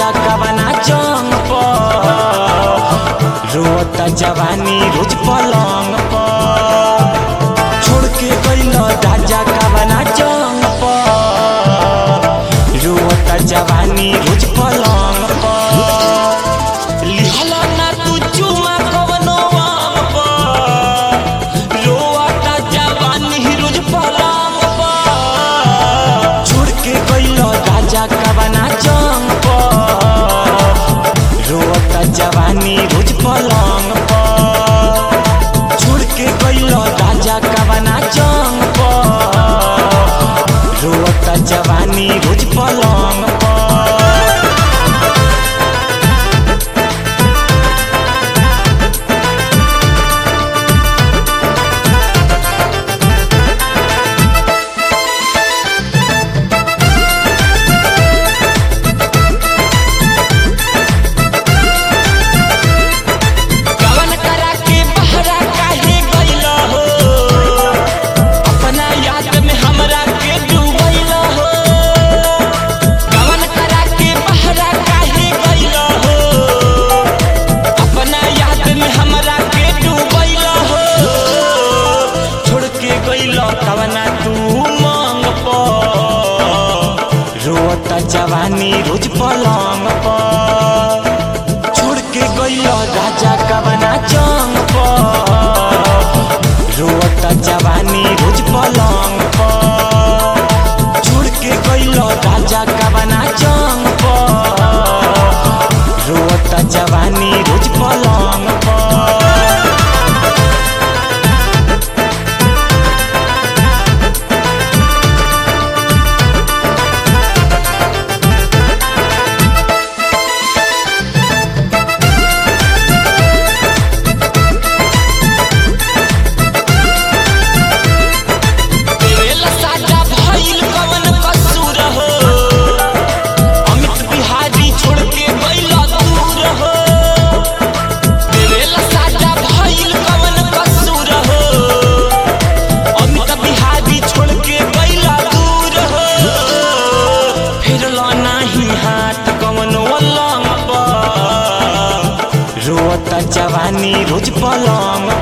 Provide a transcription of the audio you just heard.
राजा कवना जंग पर, रोता जवानी रोज पलंग पर। छोड़ के गइल राजा कवना जंग पर, रोता जवानी रोज पलंग पर। लिहल ना तू चुमा कवनो आम पर, रोता जवानी रोज पलंग पर। छोड़ के गइल राजा कवना जंग पर, रोता जवानी रोज पलंग पर। छोड़ के गइल राजा कवना जंग पर, रोता जवानी रोज पलंग पर। कवन करा के बहरा काहे गइल हो, अपना याद में हमरा के डूबैल हो। कवन करा के बहरा काहे गइल हो, अपना याद में हमरा के डूबैल हो। छोड़ के गइल कवना तू मांग पर, रोता जवानी रोज पलंग पर। छोड़ के गइल राजा कवना जंग पर, रोता जवानी रोज पलंग पर। छोड़ के गइल राजा कवना जंग पर, रोता जवानी रोज पलंग पर। देवेला साजा भइल कवन कसूर हो, अमित बिहारी छोड़ के गइल दूर हो। देवेला साजा भइल कवन कसूर हो, अमित बिहारी छोड़ के गइल दूर हो। फिरल नाही हाथ कवन वलंग पर, रोता जवानी रोज पलंग